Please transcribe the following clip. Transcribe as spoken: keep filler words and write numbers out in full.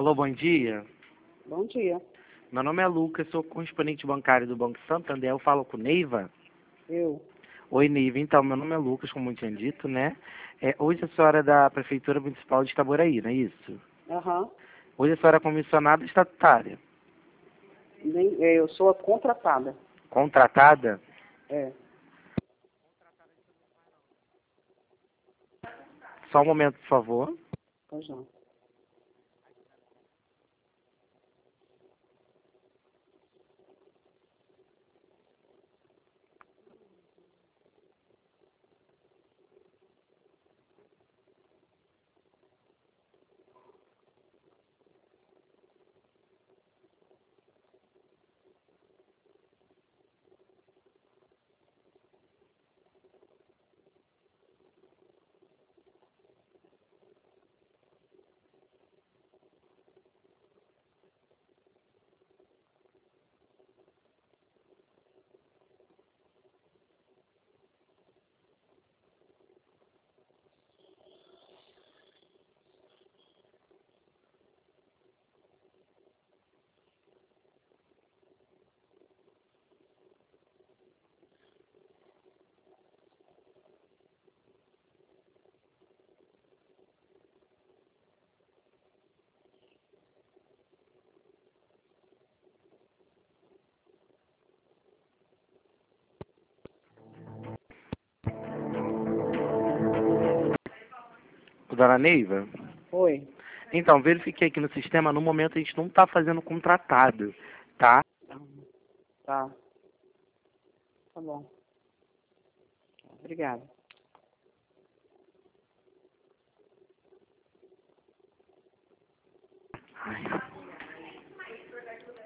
Alô, bom dia. Bom dia. Meu nome é Lucas, sou correspondente bancário do Banco Santander. Eu falo com Neiva. Eu. Oi, Neiva. Então, meu nome é Lucas, como eu tinha dito, né? É, hoje a senhora é da Prefeitura Municipal de Itaboraí, não é isso? Aham. Hoje a senhora é comissionada estatutária. Nem- é, Eu sou a contratada. Contratada? É. Só um momento, por favor. Pois não. Dona Neiva? Oi. Então, verifiquei aqui no sistema, no momento a gente não está fazendo contratado, tá? Tá. Tá bom. Obrigada. Ai.